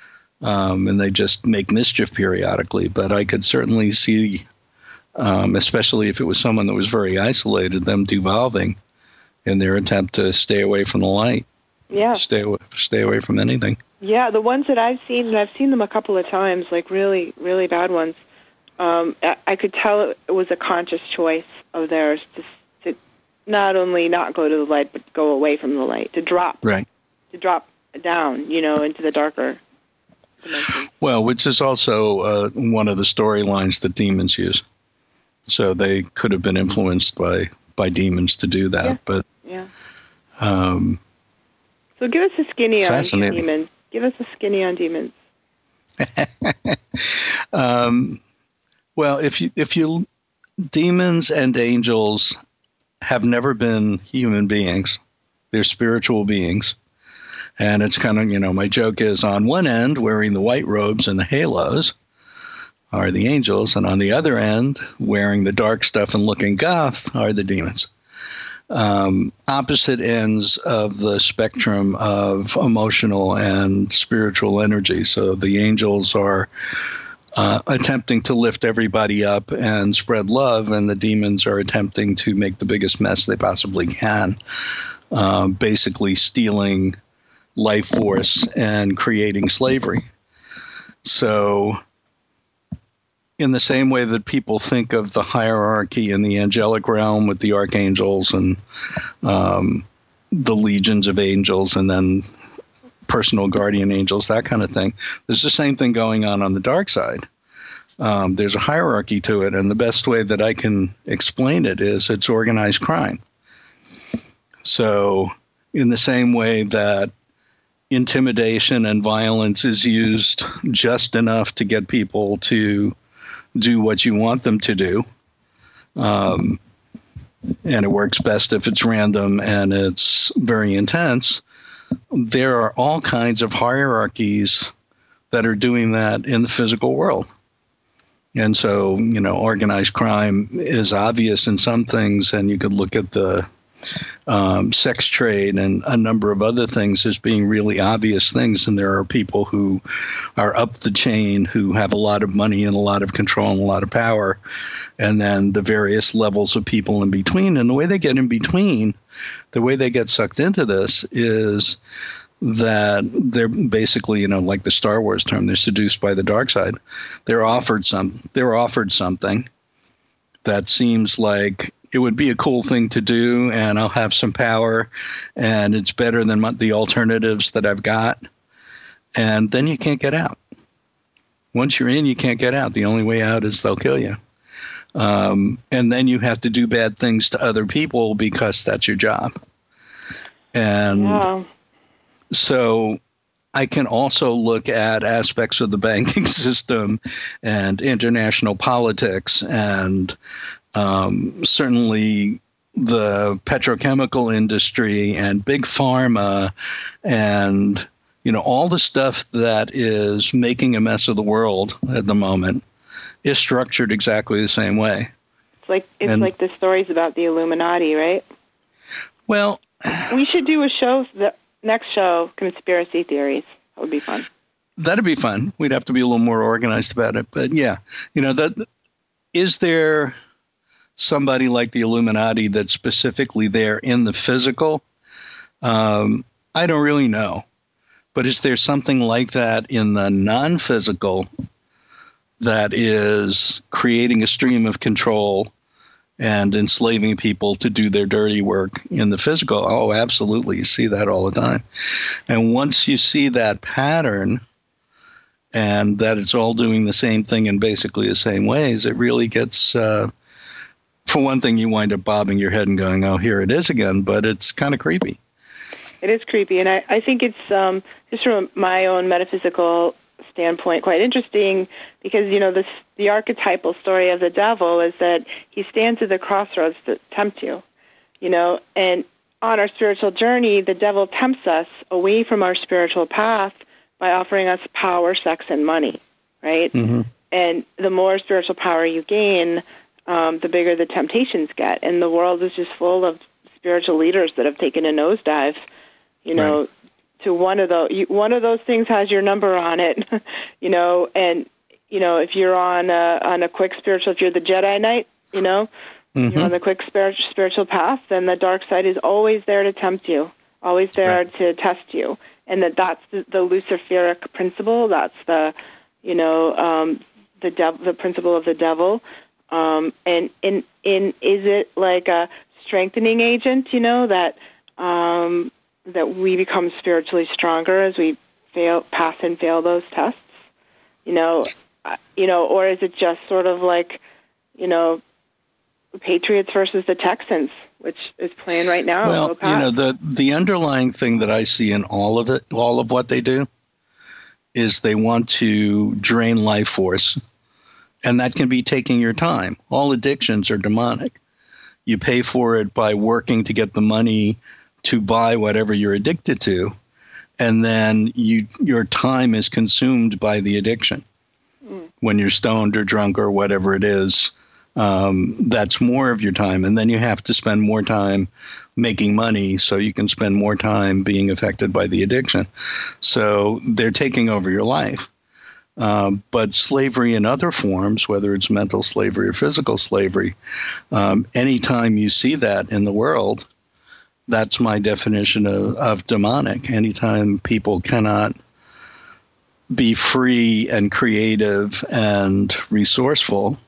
Speaker 2: Um, and they just make mischief periodically. But I could certainly see, um, especially if it was someone that was very isolated, them devolving in their attempt to stay away from the light.
Speaker 3: Yeah.
Speaker 2: Stay away, stay away from anything.
Speaker 3: Yeah, the ones that I've seen, and I've seen them a couple of times, like really, really bad ones, um, I, I could tell it was a conscious choice of theirs to, to not only not go to the light, but go away from the light, to drop,
Speaker 2: right,
Speaker 3: to drop down, you know, into the darker dimensions.
Speaker 2: Well, which is also uh, one of the storylines that demons use. So they could have been influenced by, by demons to do that,
Speaker 3: yeah.
Speaker 2: but
Speaker 3: yeah.
Speaker 2: Um,
Speaker 3: so give us a skinny on demons. Give us a skinny on demons.
Speaker 2: um, well, if you if you demons and angels have never been human beings, they're spiritual beings, and it's kind of, you know, my joke is on one end wearing the white robes and the halos are the angels, and on the other end wearing the dark stuff and looking goth are the demons. Um, opposite ends of the spectrum of emotional and spiritual energy. So the angels are uh, attempting to lift everybody up and spread love, and the demons are attempting to make the biggest mess they possibly can, um, basically stealing life force and creating slavery. So in the same way that people think of the hierarchy in the angelic realm with the archangels and um, the legions of angels and then personal guardian angels, that kind of thing, there's the same thing going on on the dark side. Um, there's a hierarchy to it, and the best way that I can explain it is it's organized crime. So in the same way that intimidation and violence is used just enough to get people to do what you want them to do. Um, and it works best if it's random and it's very intense. There are all kinds of hierarchies that are doing that in the physical world. And so, you know, organized crime is obvious in some things, and you could look at the um, sex trade and a number of other things as being really obvious things. And there are people who are up the chain who have a lot of money and a lot of control and a lot of power. And then the various levels of people in between. And the way they get in between, the way they get sucked into this is that they're basically, you know, like the Star Wars term, they're seduced by the dark side. They're offered some, they're offered something that seems like it would be a cool thing to do, and I'll have some power, and it's better than my, the alternatives that I've got. And then you can't get out. Once you're in, you can't get out. The only way out is they'll kill you. Um, and then you have to do bad things to other people because that's your job. And yeah. So I can also look at aspects of the banking system and international politics and um, certainly the petrochemical industry and big pharma and, you know, all the stuff that is making a mess of the world at the moment is structured exactly the same way.
Speaker 3: It's like it's
Speaker 2: And-
Speaker 3: like the stories about the Illuminati, right?
Speaker 2: Well,
Speaker 3: We should do a show, the next show, conspiracy theories. That would be fun.
Speaker 2: that'd be fun. We'd have to be a little more organized about it. But yeah, you know, that is there somebody like the Illuminati that's specifically there in the physical? Um, I don't really know. But is there something like that in the non-physical that is creating a stream of control and enslaving people to do their dirty work in the physical? Oh, absolutely. You see that all the time. And once you see that pattern and that it's all doing the same thing in basically the same ways, it really gets, uh, for one thing, you wind up bobbing your head and going, oh, here it is again, but it's kind of creepy.
Speaker 3: It is creepy, and I, I think it's, um, just from my own metaphysical standpoint, quite interesting because, you know, this, the archetypal story of the devil is that he stands at the crossroads to tempt you, you know, and on our spiritual journey, the devil tempts us away from our spiritual path by offering us power, sex, and money, right?
Speaker 2: Mm-hmm.
Speaker 3: And the more spiritual power you gain, um, the bigger the temptations get, and the world is just full of spiritual leaders that have taken a nosedive, you know,
Speaker 2: Right.
Speaker 3: to one of those. You, one of those things has your number on it, you know, and you know if you're on a on a quick spiritual, if you're the Jedi Knight, you know,
Speaker 2: Mm-hmm.
Speaker 3: you're on the quick spiritual spiritual path, then the dark side is always there to tempt you, always there
Speaker 2: Right.
Speaker 3: to test you, and that that's the, the Luciferic principle. That's the, you know, um, the dev- the principle of the devil. Um, and in in is it like a strengthening agent, you know, that um, that we become spiritually stronger as we fail, pass and fail those tests, you know, uh, you know, or is it just sort of like, you know, Patriots versus the Texans, which is playing right now?
Speaker 2: Well,
Speaker 3: Go Pats.
Speaker 2: you know, the the underlying thing that I see in all of it, all of what they do, is they want to drain life force, and that can be taking your time. All addictions are demonic. You pay for it by working to get the money to buy whatever you're addicted to, and then you your time is consumed by the addiction.
Speaker 3: Mm.
Speaker 2: When you're stoned or drunk or whatever it is, um, that's more of your time. And then you have to spend more time making money so you can spend more time being affected by the addiction. So they're taking over your life. Um, but slavery in other forms, whether it's mental slavery or physical slavery, um, anytime you see that in the world, that's my definition of, of demonic. Anytime people cannot be free and creative and resourceful,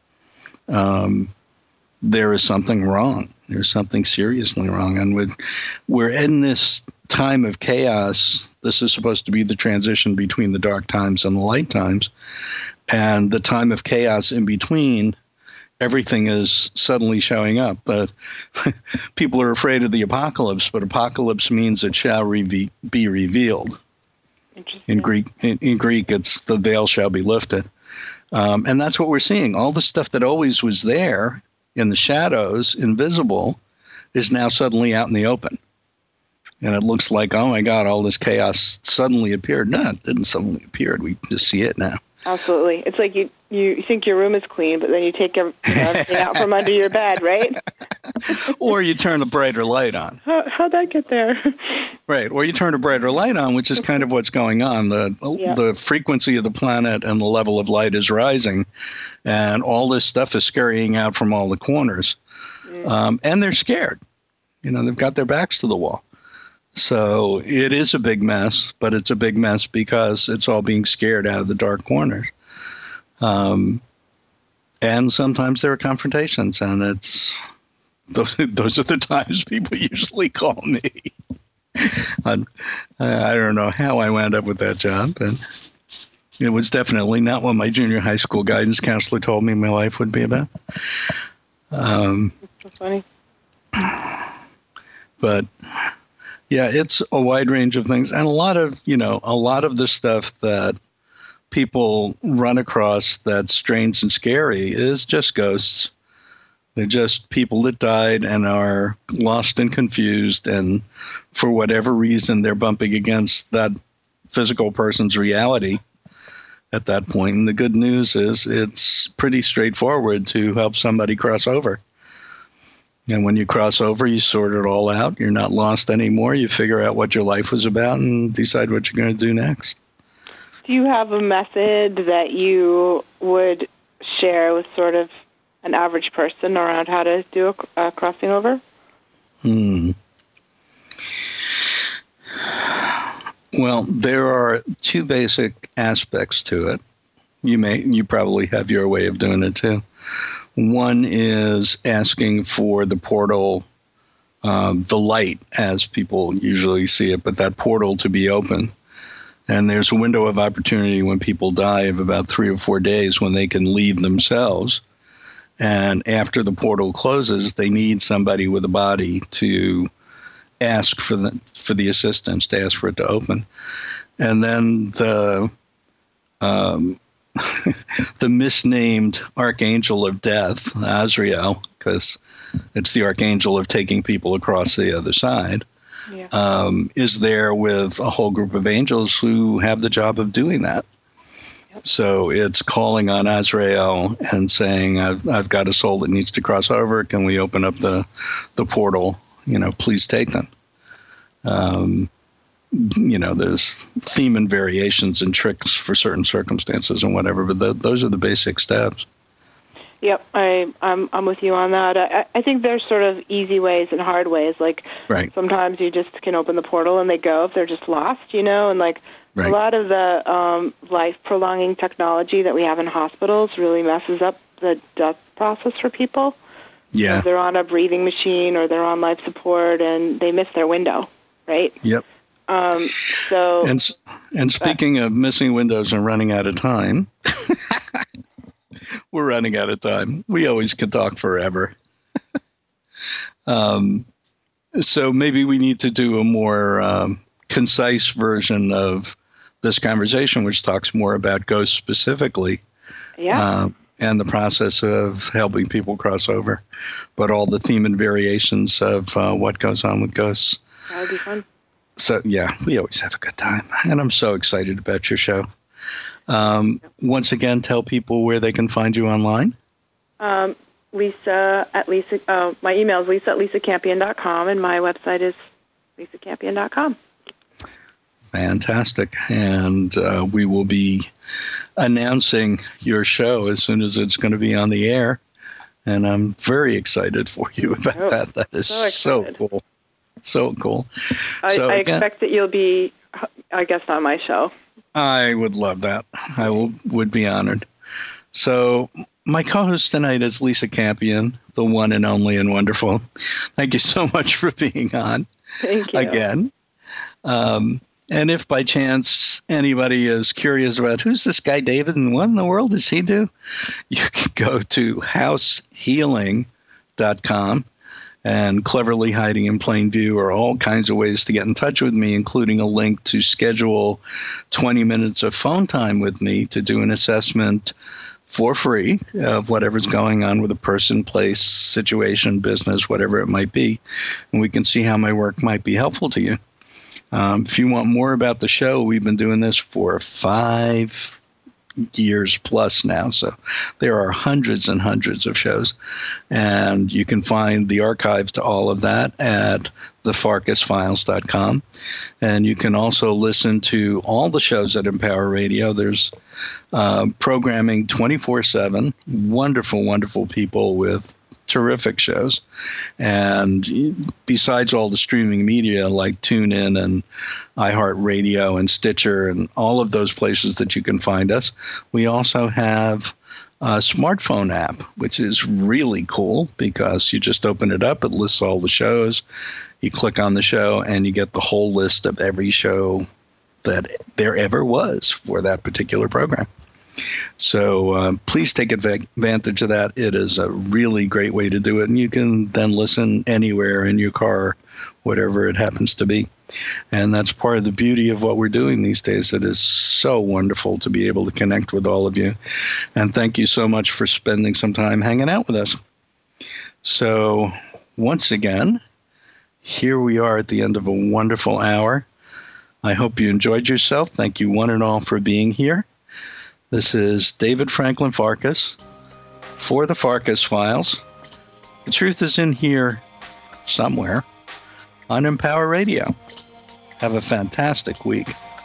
Speaker 2: um, there is something wrong. There's something seriously wrong. And with, we're in this time of chaos. This is supposed to be the transition between the dark times and the light times. And the time of chaos in between, everything is suddenly showing up. But people are afraid of the apocalypse, but apocalypse means it shall re- be revealed. In Greek, in, in Greek, it's the veil shall be lifted. Um, and that's what we're seeing. All the stuff that always was there in the shadows, invisible, is now suddenly out in the open. And it looks like, oh my God, all this chaos suddenly appeared. No, it didn't suddenly appear. We just see it now.
Speaker 3: Absolutely. It's like you, you think your room is clean, but then you take every- you know, everything out from under your bed, right?
Speaker 2: Or you turn a brighter light on.
Speaker 3: How, how'd that get there?
Speaker 2: Right. Or you turn a brighter light on, which is kind of what's going on. The
Speaker 3: Yeah.
Speaker 2: the frequency of the planet and the level of light is rising, and all this stuff is scurrying out from all the corners. Um, and they're scared. You know, they've got their backs to the wall. So it is a big mess, but it's a big mess because it's all being scared out of the dark corners. Um, and sometimes there are confrontations, and it's those, those are the times people usually call me. I, I don't know how I wound up with that job, but it was definitely not what my junior high school guidance counselor told me my life would be about. Um,
Speaker 3: That's funny.
Speaker 2: But yeah, it's a wide range of things, and a lot of, you know, a lot of the stuff that people run across that's strange and scary is just ghosts. They're just people that died and are lost and confused, and for whatever reason, they're bumping against that physical person's reality at that point. And the good news is it's pretty straightforward to help somebody cross over. And when you cross over, you sort it all out. You're not lost anymore. You figure out what your life was about and decide what you're going to do next.
Speaker 3: Do you have a method that you would share with sort of an average person around how to do a, a crossing over?
Speaker 2: Hmm. Well, there are two basic aspects to it. You may, you probably have your way of doing it too. One is asking for the portal, uh, the light, as people usually see it, but that portal to be open. And there's a window of opportunity when people die of about three or four days when they can leave themselves. And after the portal closes, they need somebody with a body to ask for the for the assistance, to ask for it to open. And then the um, the misnamed Archangel of Death, Azrael, because it's the Archangel of taking people across the other side, yeah. um, is there with a whole group of angels who have the job of doing that. So it's calling on Azrael and saying, I've, I've got a soul that needs to cross over. Can we open up the, the portal? You know, please take them. Um, you know, there's theme and variations and tricks for certain circumstances and whatever, but the, those are the basic steps.
Speaker 3: Yep, I, I'm I'm with you on that. I, I think there's sort of easy ways and hard ways. Like
Speaker 2: right.
Speaker 3: sometimes you just can open the portal and they go if they're just lost, you know, and like right. a lot of the um, life-prolonging technology that we have in hospitals really messes up the death process for people.
Speaker 2: Yeah.
Speaker 3: If they're on a breathing machine or they're on life support and they miss their window, right?
Speaker 2: Yep.
Speaker 3: Um, so.
Speaker 2: And, and speaking uh, of missing windows and running out of time, we're running out of time. We always could talk forever. um, so maybe we need to do a more um, concise version of this conversation, which talks more about ghosts specifically.
Speaker 3: Yeah.
Speaker 2: Uh, and the process of helping people cross over, but all the theme and variations of uh, what goes on with ghosts.
Speaker 3: That would be fun.
Speaker 2: So, yeah, we always have a good time. And I'm so excited about your show. Um, once again, tell people where they can find you online.
Speaker 3: Um, Lisa at Lisa, uh, my email is lisa at lisa campion dot com, and my website is lisa campion dot com.
Speaker 2: Fantastic. And uh, we will be announcing your show as soon as it's going to be on the air. And I'm very excited for you about oh, that. That is so, so cool. So cool.
Speaker 3: I,
Speaker 2: so,
Speaker 3: I
Speaker 2: again,
Speaker 3: expect that you'll be, I guess, on my show.
Speaker 2: I would love that. I will, would be honored. So my co-host tonight is Lisa Campion, the one and only and wonderful. Thank you so much for being on.
Speaker 3: Thank you.
Speaker 2: Again. Um, and if by chance anybody is curious about who's this guy David and what in the world does he do, you can go to house healing dot com. And Cleverly Hiding in Plain View are all kinds of ways to get in touch with me, including a link to schedule twenty minutes of phone time with me to do an assessment for free of whatever's going on with a person, place, situation, business, whatever it might be. And we can see how my work might be helpful to you. Um, if you want more about the show, we've been doing this for five years plus now. So there are hundreds and hundreds of shows. And you can find the archive to all of that at the farkas files dot com. And you can also listen to all the shows at Empower Radio. There's uh, programming twenty-four seven, wonderful, wonderful people with terrific shows. And besides all the streaming media like TuneIn and iHeartRadio and Stitcher and all of those places that you can find us, we also have a smartphone app, which is really cool because you just open it up, it lists all the shows, you click on the show, and you get the whole list of every show that there ever was for that particular program. So uh, please take advantage of that. It is a really great way to do it. And you can then listen anywhere in your car, whatever it happens to be. And that's part of the beauty of what we're doing these days. It is so wonderful to be able to connect with all of you. And thank you so much for spending some time hanging out with us. So once again, here we are at the end of a wonderful hour. I hope you enjoyed yourself. Thank you one and all for being here. This is David Franklin Farkas for the Farkas Files. The truth is in here somewhere on Empower Radio. Have a fantastic week.